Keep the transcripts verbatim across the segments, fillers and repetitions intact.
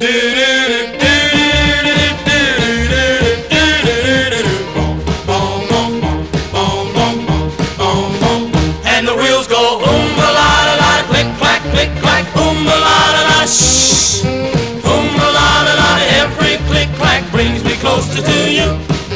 And the wheels go oom-a-la-la-la, click-clack, click-clack, oom-a-la-la-la, shh. Oom-a-la-la-la, every click-clack brings me closer to you.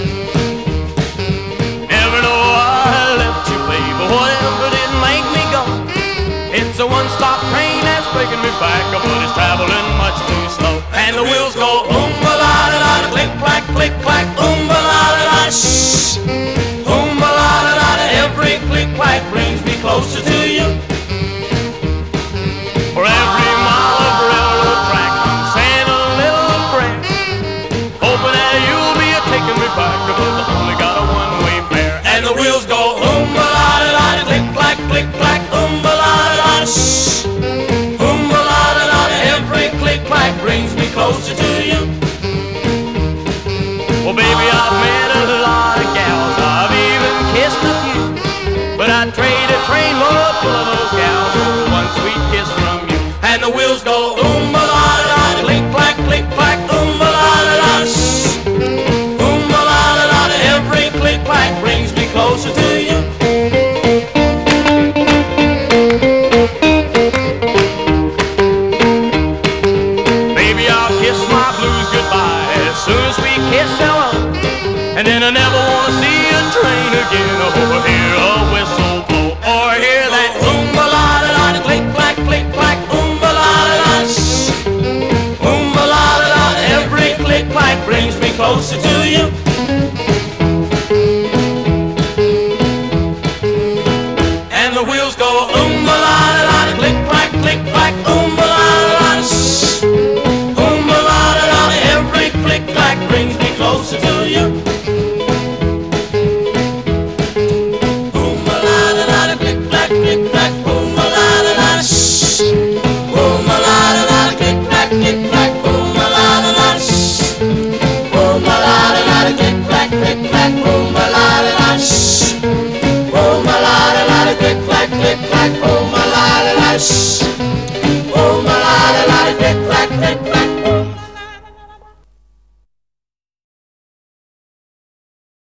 Never know I left you, babe, but whatever didn't make me go. It's a one-stop train that's bringing me back, but it's traveling much too slow. And the wheels go oom-a-la-la-la, click-clack, click-clack, oom-a-la-la-la, shh. Oom-a-la-la-la, every click-clack brings me closer to you. For every mile of railroad track, I'm saying a little prayer, hoping that you'll be a taking me back, because I only got a one-way fare. And the wheels go oom-a-la-la-la, click-clack, click-clack, oom-a-la-la-la, shh. Oom-a-la-la-la, every click-clack brings me closer to you. Well, baby, I've met a lot of gals, I've even kissed a few, but I'd trade a trainload full of those gals for one sweet kiss from you. And the wheels go oom-a-la-la-la, click-clack, click-clack, oom-a-la-la-la, shh. Oom-a-la-la-la, every click-clack brings me closer to you. Baby, I'll kiss my blues goodbye as soon as we kiss hello, and then I never want to see a train again, or hear a whistle blow, or hear that Oom-a-la-la-la, click-clack, click-clack, oom-a-la-la-la, shh. Oom-a-la-la-la, every click-clack brings me closer to you.